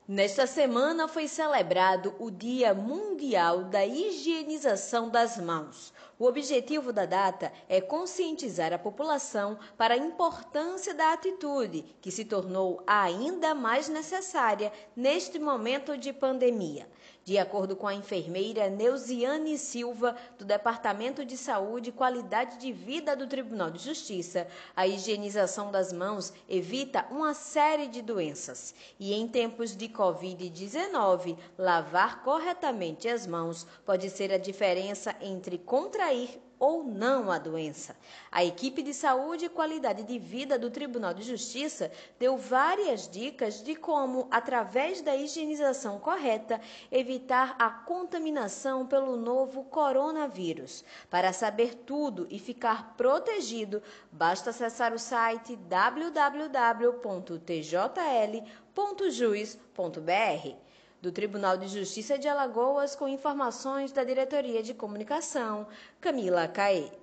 Nesta semana foi celebrado o Dia Mundial da Higienização das Mãos. O objetivo da data é conscientizar a população para a importância da atitude, que se tornou ainda mais necessária neste momento de pandemia. De acordo com a enfermeira Neuziane Silva, do Departamento de Saúde e Qualidade de Vida do Tribunal de Justiça, a higienização das mãos evita uma série de doenças. E em tempos de Covid-19, lavar corretamente as mãos pode ser a diferença entre contrair ou não a doença. A equipe de saúde e qualidade de vida do Tribunal de Justiça deu várias dicas de como, através da higienização correta, evitar a contaminação pelo novo coronavírus. Para saber tudo e ficar protegido, basta acessar o site www.tjl.jus.br. Do Tribunal de Justiça de Alagoas, com informações da Diretoria de Comunicação, Camila Caê.